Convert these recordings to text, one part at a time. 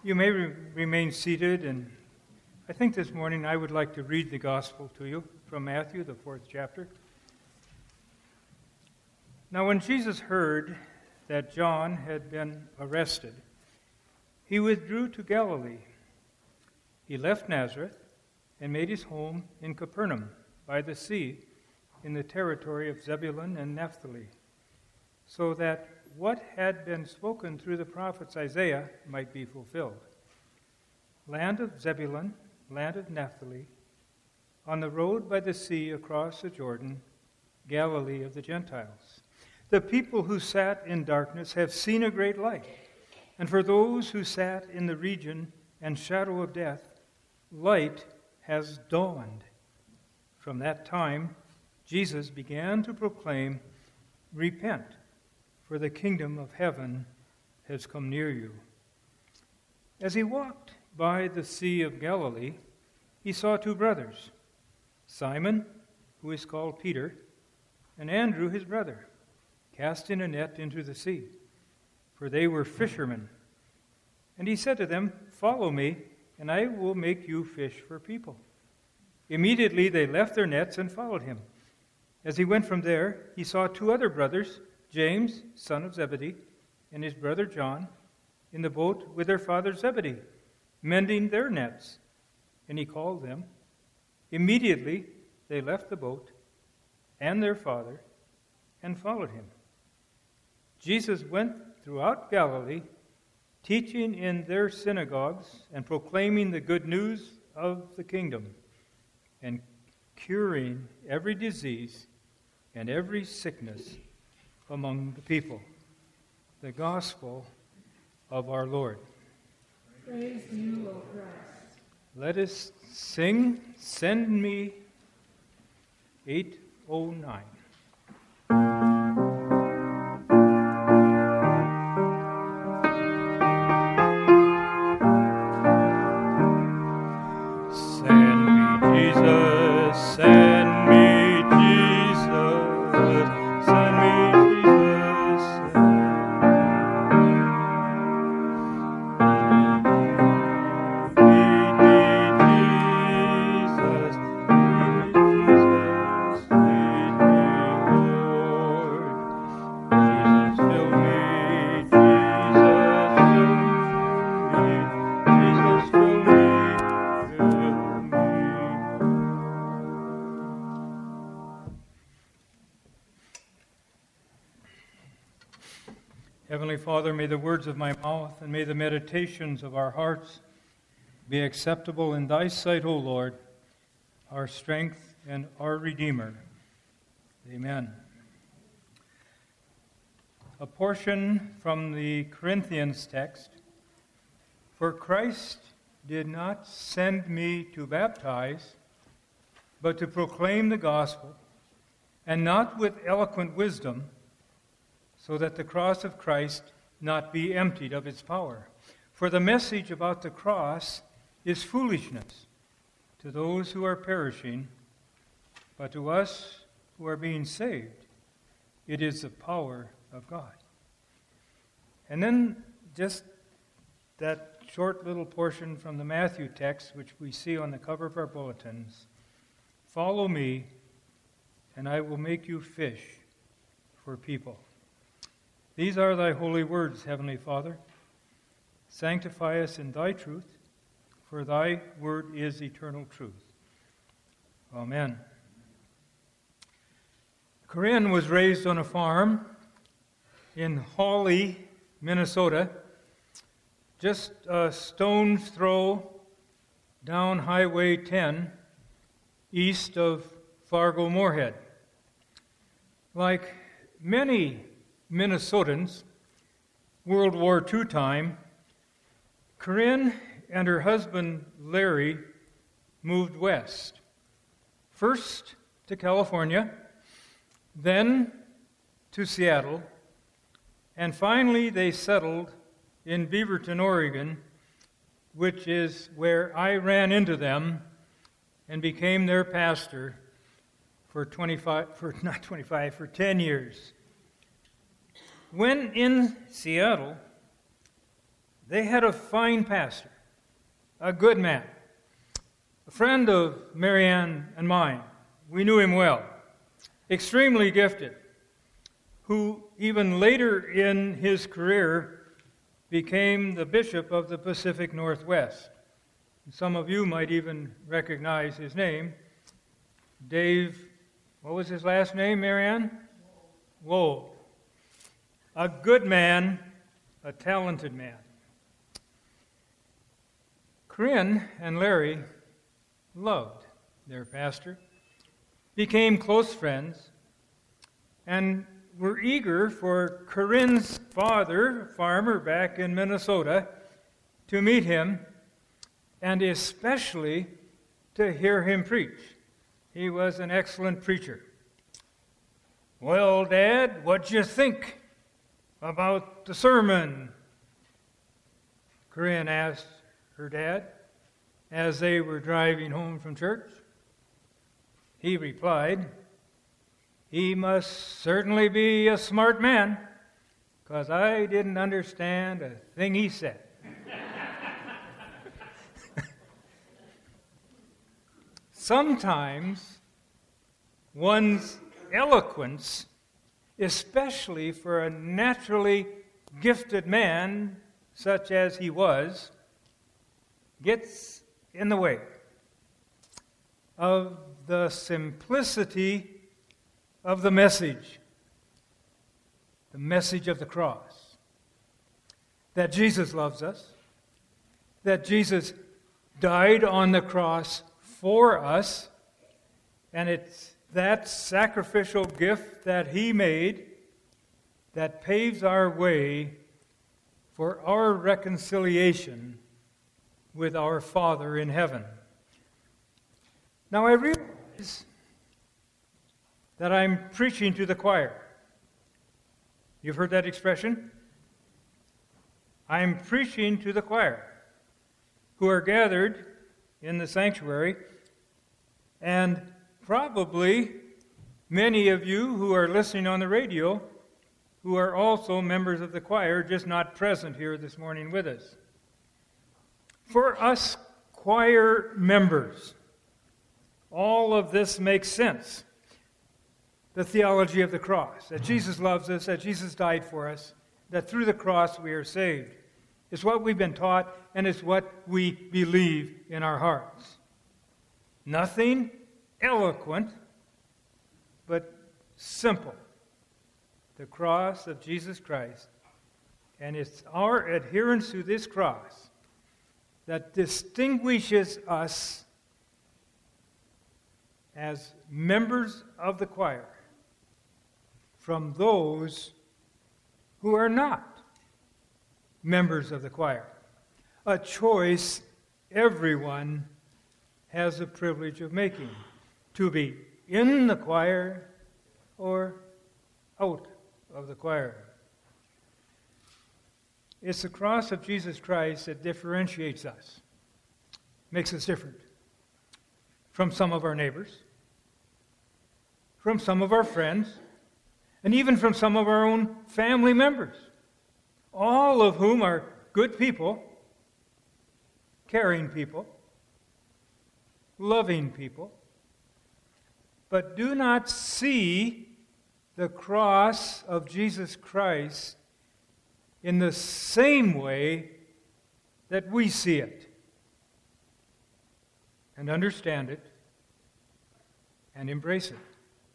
You may remain seated, and I think this morning I would like to read the gospel to you from Matthew, the 4th chapter. Now, when Jesus heard that John had been arrested, he withdrew to Galilee. He left Nazareth and made his home in Capernaum by the sea in the territory of Zebulun and Naphtali, so that what had been spoken through the prophets Isaiah might be fulfilled. Land of Zebulun, land of Naphtali, on the road by the sea across the Jordan, Galilee of the Gentiles. The people who sat in darkness have seen a great light, and for those who sat in the region and shadow of death, light has dawned. From that time, Jesus began to proclaim, "Repent, for the kingdom of heaven has come near you." As he walked by the Sea of Galilee, he saw two brothers, Simon, who is called Peter, and Andrew his brother, casting a net into the sea, for they were fishermen. And he said to them, "Follow me, and I will make you fish for people." Immediately they left their nets and followed him. As he went from there, he saw two other brothers, James, son of Zebedee, and his brother John, in the boat with their father Zebedee, mending their nets. And he called them. Immediately they left the boat and their father and followed him. Jesus went throughout Galilee, teaching in their synagogues and proclaiming the good news of the kingdom, and curing every disease and every sickness among the people. The gospel of our Lord. Praise you, O Christ. Let us sing, "Send Me," 809. Send me, Jesus, send me, Jesus, send me, Jesus, send Heavenly Father, may the words of my mouth and may the meditations of our hearts be acceptable in thy sight, O Lord, our strength and our Redeemer. Amen. A portion from the Corinthians text. "For Christ did not send me to baptize, but to proclaim the gospel, and not with eloquent wisdom, so that the cross of Christ not be emptied of its power. For the message about the cross is foolishness to those who are perishing, but to us who are being saved, it is the power of God." And then just that short little portion from the Matthew text, which we see on the cover of our bulletins. "Follow me, and I will make you fish for people." These are thy holy words, Heavenly Father. Sanctify us in thy truth, for thy word is eternal truth. Amen. Corinne was raised on a farm in Hawley, Minnesota, just a stone's throw down Highway 10, east of Fargo-Moorhead. Like many Minnesotans, World War II time, Corinne and her husband Larry moved west. First to California, then to Seattle, and finally they settled in Beaverton, Oregon, which is where I ran into them and became their pastor for 10 years. When in Seattle, they had a fine pastor, a good man, a friend of Marianne and mine. We knew him well, extremely gifted, who even later in his career became the bishop of the Pacific Northwest. Some of you might even recognize his name. Dave, what was his last name, Marianne? Wold. A good man, a talented man. Corinne and Larry loved their pastor, became close friends, and were eager for Corinne's father, a farmer back in Minnesota, to meet him, and especially to hear him preach. He was an excellent preacher. "Well, Dad, what'd you think about the sermon?" Corinne asked her dad as they were driving home from church. He replied, "He must certainly be a smart man, because I didn't understand a thing he said." Sometimes one's eloquence, especially for a naturally gifted man such as he was, gets in the way of the simplicity of the message of the cross. That Jesus loves us, that Jesus died on the cross for us, and it's that sacrificial gift that he made that paves our way for our reconciliation with our Father in heaven. Now I realize that I'm preaching to the choir. You've heard that expression? I'm preaching to the choir who are gathered in the sanctuary, and probably many of you who are listening on the radio who are also members of the choir, just not present here this morning with us. For us choir members, all of this makes sense. The theology of the cross, that Jesus loves us, that Jesus died for us, that through the cross we are saved. It's what we've been taught, and it's what we believe in our hearts. Nothing eloquent, but simple. The cross of Jesus Christ. And it's our adherence to this cross that distinguishes us as members of the choir from those who are not members of the choir. A choice everyone has the privilege of making, to be in the choir or out of the choir. It's the cross of Jesus Christ that differentiates us, makes us different from some of our neighbors, from some of our friends, and even from some of our own family members, all of whom are good people, caring people, loving people, but do not see the cross of Jesus Christ in the same way that we see it, and understand it, and embrace it.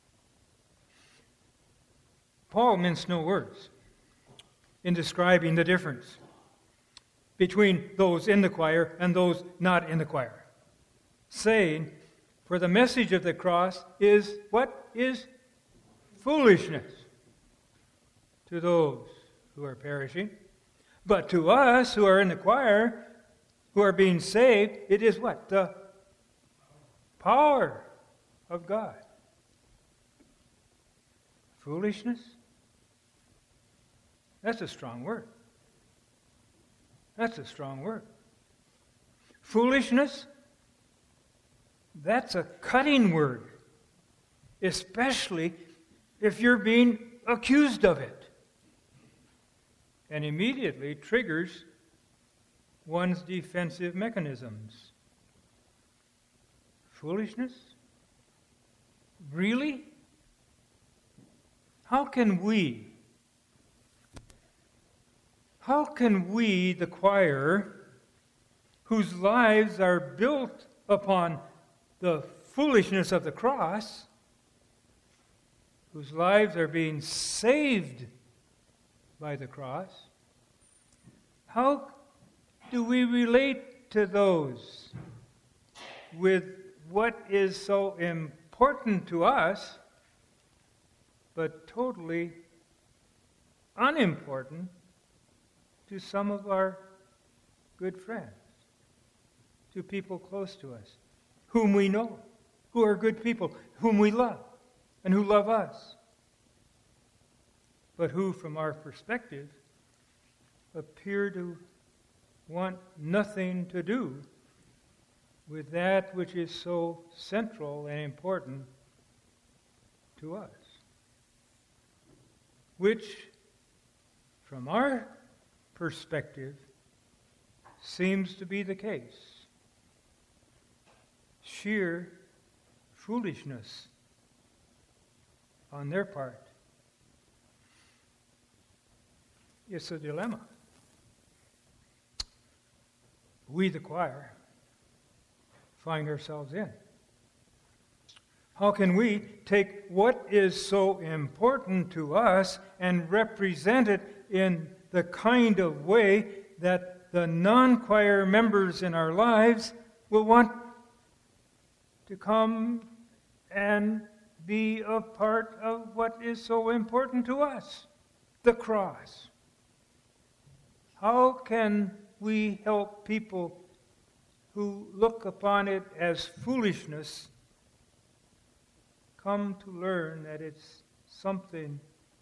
Paul minced no words in describing the difference between those in the choir and those not in the choir, saying, for the message of the cross is what is foolishness to those who are perishing. But to us who are in the choir, who are being saved, it is what? The power of God. Foolishness? That's a strong word. That's a strong word. Foolishness? That's a cutting word, especially if you're being accused of it, and immediately triggers one's defensive mechanisms. Foolishness? Really? How can we, the choir, whose lives are built upon the foolishness of the cross, whose lives are being saved by the cross, how do we relate to those with what is so important to us, but totally unimportant to some of our good friends, to people close to us, whom we know, who are good people, whom we love, and who love us, but who, from our perspective, appear to want nothing to do with that which is so central and important to us, which, from our perspective, seems to be the case. Sheer foolishness on their part. It's a dilemma. We, the choir, find ourselves in. How can we take what is so important to us and represent it in the kind of way that the non-choir members in our lives will want to come and be a part of what is so important to us, the cross? How can we help people who look upon it as foolishness come to learn that it's something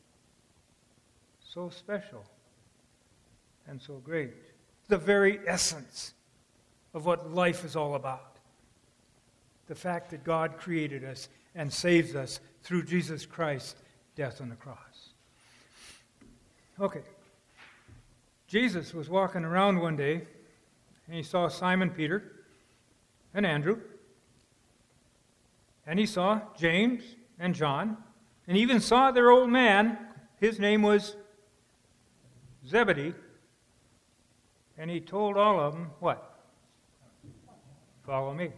so special and so great? The very essence of what life is all about. The fact that God created us and saves us through Jesus Christ's death on the cross. Okay. Jesus was walking around one day, and he saw Simon Peter and Andrew, and he saw James and John, and he even saw their old man. His name was Zebedee, and he told all of them, what? Follow me.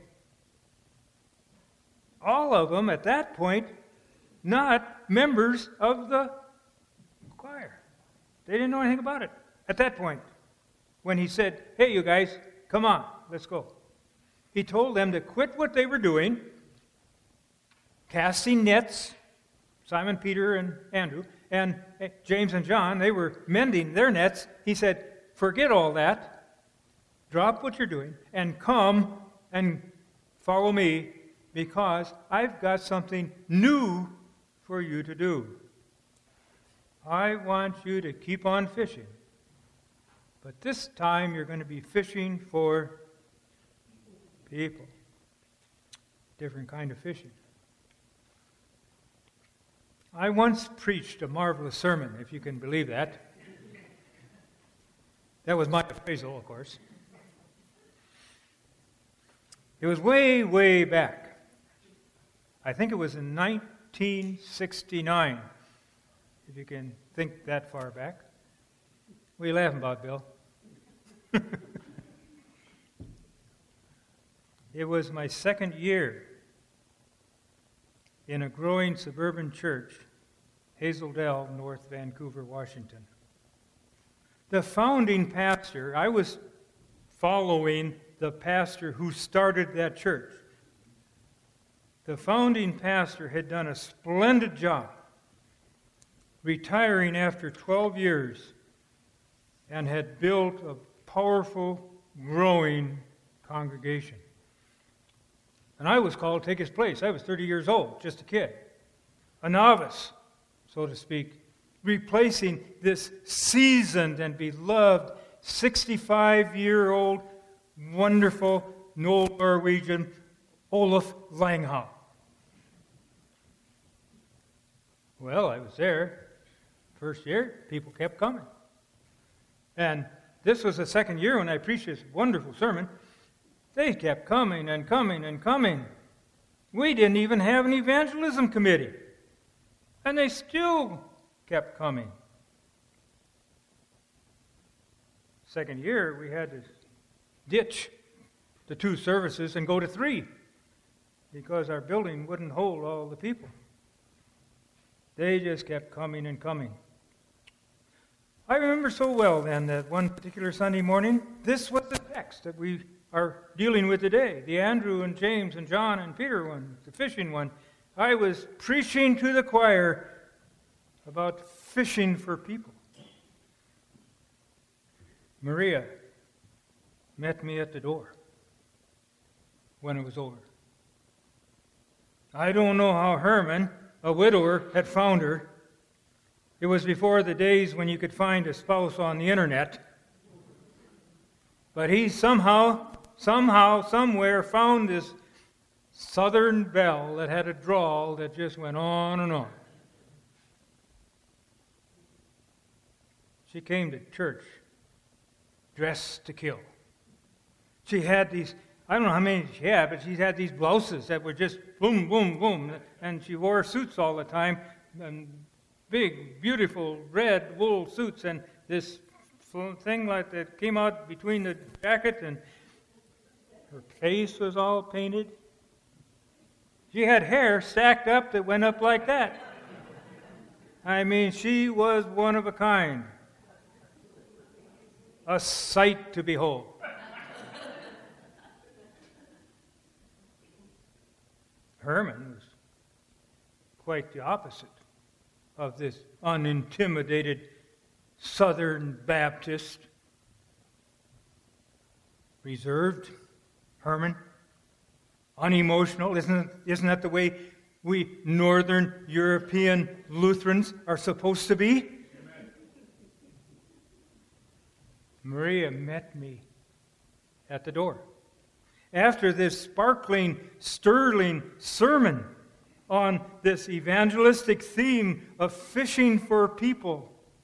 All of them, at that point, not members of the choir. They didn't know anything about it at that point, when he said, hey, you guys, come on, let's go. He told them to quit what they were doing, casting nets. Simon, Peter, and Andrew, and James and John, they were mending their nets. He said, forget all that, drop what you're doing, and come and follow me, because I've got something new for you to do. I want you to keep on fishing. But this time you're going to be fishing for people. Different kind of fishing. I once preached a marvelous sermon, if you can believe that. That was my appraisal, of course. It was way, way back. I think it was in 1969, if you can think that far back. What are you laughing about, Bill? It was my second year in a growing suburban church, Hazeldale, North Vancouver, Washington. The founding pastor, I was following the pastor who started that church. The founding pastor had done a splendid job, retiring after 12 years, and had built a powerful, growing congregation. And I was called to take his place. I was 30 years old, just a kid, a novice, so to speak, replacing this seasoned and beloved 65-year-old, wonderful, old Norwegian, Olaf Langhoff. Well, I was there. First year, people kept coming. And this was the second year when I preached this wonderful sermon. They kept coming and coming and coming. We didn't even have an evangelism committee. And they still kept coming. Second year, we had to ditch the 2 services and go to 3 because our building wouldn't hold all the people. They just kept coming and coming. I remember so well then that one particular Sunday morning, this was the text that we are dealing with today, the Andrew and James and John and Peter one, the fishing one. I was preaching to the choir about fishing for people. Maria met me at the door when it was over. I don't know how Herman, a widower, had found her. It was before the days when you could find a spouse on the internet. But he somehow, somewhere found this southern belle that had a drawl that just went on and on. She came to church dressed to kill. She had these, I don't know how many she had, but she had these blouses that were just boom, boom, boom. And she wore suits all the time, and big, beautiful red wool suits, and this thing like that came out between the jacket, and her face was all painted. She had hair stacked up that went up like that. I mean, she was one of a kind. A sight to behold. Herman was quite the opposite of this unintimidated Southern Baptist. Reserved, Herman, unemotional. Isn't that the way we Northern European Lutherans are supposed to be? Amen. Maria met me at the door. After this sparkling, sterling sermon on this evangelistic theme of fishing for people,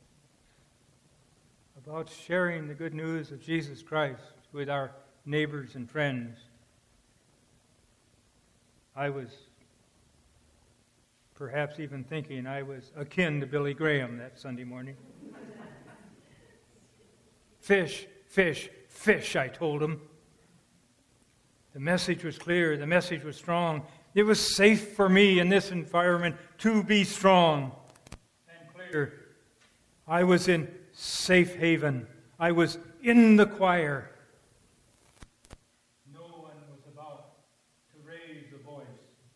about sharing the good news of Jesus Christ with our neighbors and friends, I was perhaps even thinking I was akin to Billy Graham that Sunday morning. Fish, fish, fish, I told him. The message was clear. The message was strong. It was safe for me in this environment to be strong and clear. I was in safe haven. I was in the choir. No one was about to raise a voice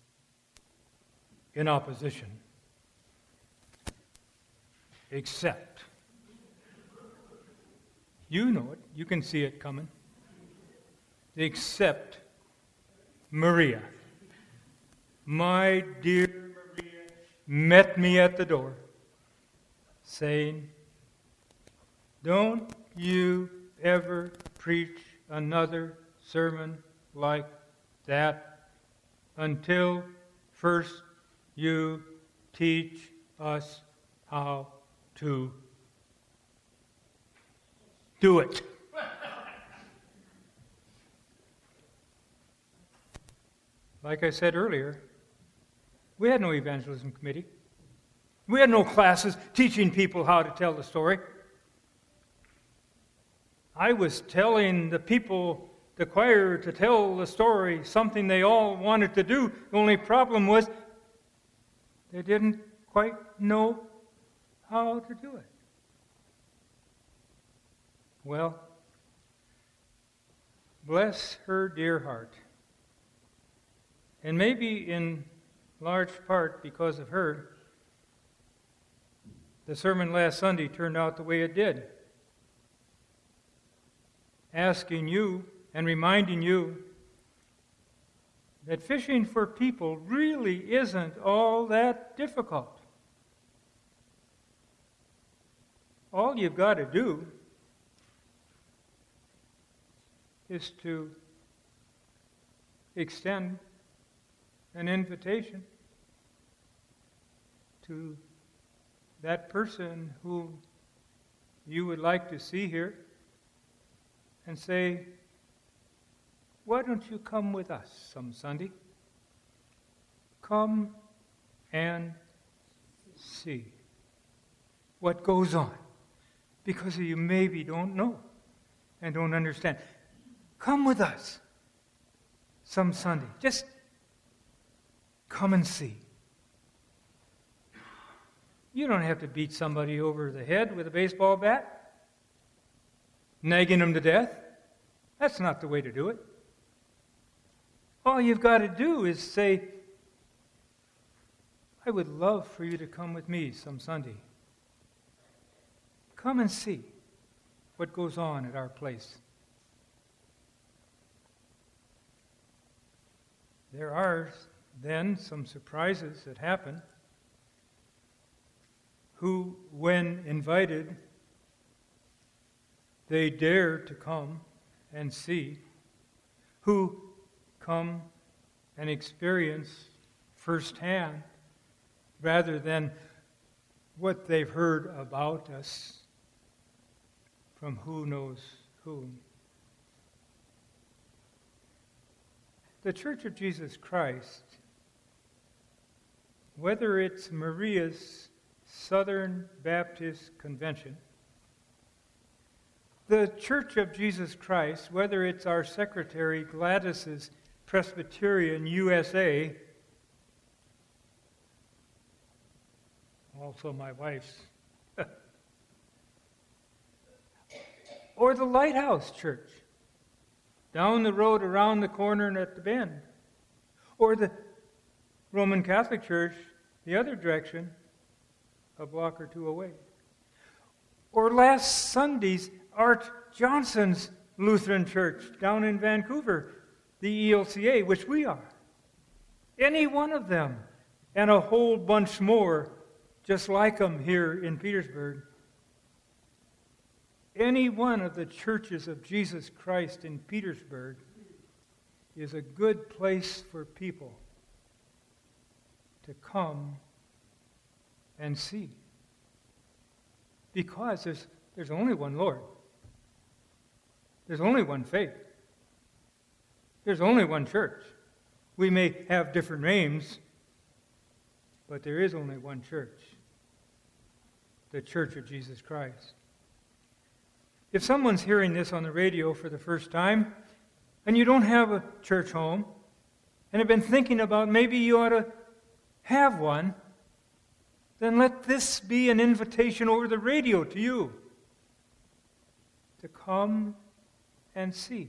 in opposition, except, you know it, you can see it coming, except Maria. My dear Maria met me at the door, saying, "Don't you ever preach another sermon like that until first you teach us how to do it." Like I said earlier, we had no evangelism committee. We had no classes teaching people how to tell the story. I was telling the people, the choir, to tell the story, something they all wanted to do. The only problem was they didn't quite know how to do it. Well, bless her dear heart. And maybe in large part because of her, the sermon last Sunday turned out the way it did. Asking you and reminding you that fishing for people really isn't all that difficult. All you've got to do is to extend an invitation to that person who you would like to see here, and say, why don't you come with us some Sunday? Come and see what goes on, because you maybe don't know and don't understand. Come with us some Sunday. Just come and see. You don't have to beat somebody over the head with a baseball bat, nagging them to death. That's not the way to do it. All you've got to do is say, I would love for you to come with me some Sunday. Come and see what goes on at our place. There are then some surprises that happen. Who, when invited, they dare to come and see, who come and experience firsthand rather than what they've heard about us from who knows whom. The Church of Jesus Christ, whether it's Maria's Southern Baptist Convention, the Church of Jesus Christ, whether it's our Secretary Gladys's Presbyterian USA, also my wife's, or the Lighthouse Church, down the road, around the corner, and at the bend, or the Roman Catholic Church, the other direction, a block or two away. Or last Sunday's Art Johnson's Lutheran Church down in Vancouver, the ELCA, which we are. Any one of them, and a whole bunch more just like them here in Petersburg. Any one of the churches of Jesus Christ in Petersburg is a good place for people to come and see. Because there's only one Lord. There's only one faith. There's only one church. We may have different names, but there is only one church. The Church of Jesus Christ. If someone's hearing this on the radio for the first time, and you don't have a church home, and have been thinking about maybe you ought to have one, then let this be an invitation over the radio to you to come and see.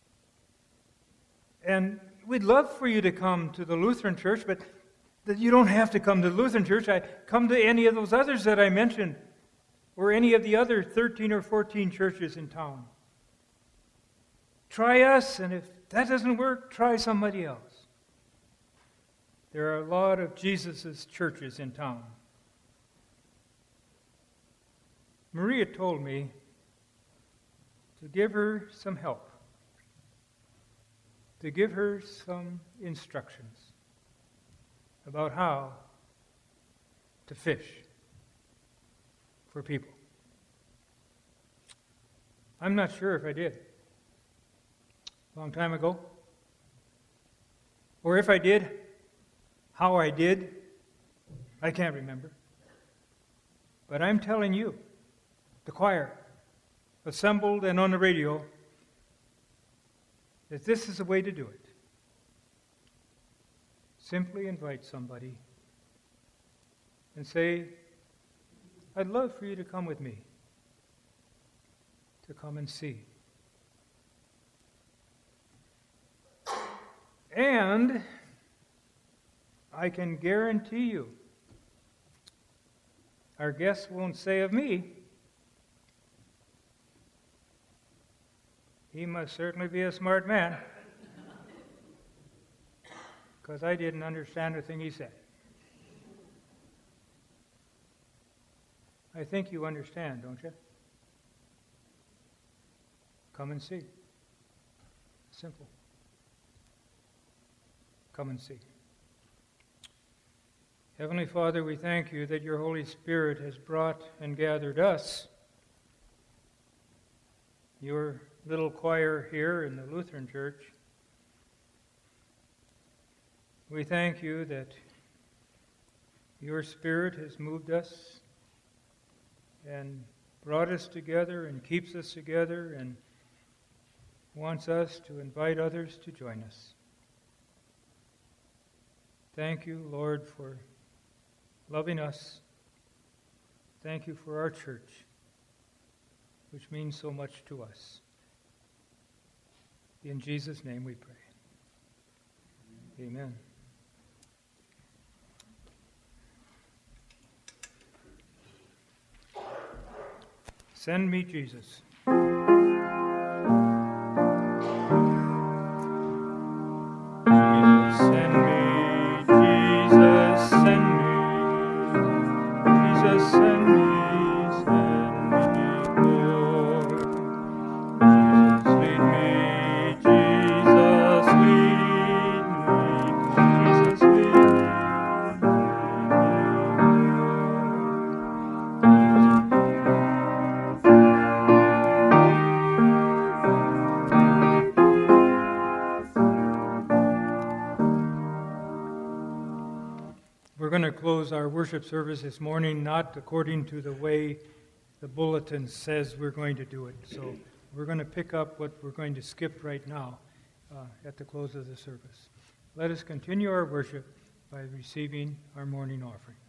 And we'd love for you to come to the Lutheran Church, but that you don't have to come to the Lutheran Church. Come to any of those others that I mentioned, or any of the other 13 or 14 churches in town. Try us, and if that doesn't work, try somebody else. There are a lot of Jesus' churches in town. Maria told me to give her some help, to give her some instructions about how to fish for people. I'm not sure if I did. A long time ago. Or if I did, how I did, I can't remember. But I'm telling you, the choir, assembled and on the radio, that this is the way to do it. Simply invite somebody and say, I'd love for you to come with me, to come and see. And I can guarantee you, our guest won't say of me, he must certainly be a smart man, because I didn't understand a thing he said. I think you understand, don't you? Come and see. Simple. Come and see. Heavenly Father, we thank you that your Holy Spirit has brought and gathered us, your little choir here in the Lutheran Church. We thank you that your Spirit has moved us and brought us together and keeps us together and wants us to invite others to join us. Thank you, Lord, for loving us. Thank you for our church, which means so much to us. In Jesus' name we pray. Amen. Send me, Jesus. Jesus, send me. Jesus, send me. Jesus, send me. Send me, Lord. Jesus, lead me. Jesus, lead me. Jesus, lead me. We're going to close our worship service this morning, not according to the way the bulletin says we're going to do it. So we're going to pick up what we're going to skip right now at the close of the service. Let us continue our worship by receiving our morning offering.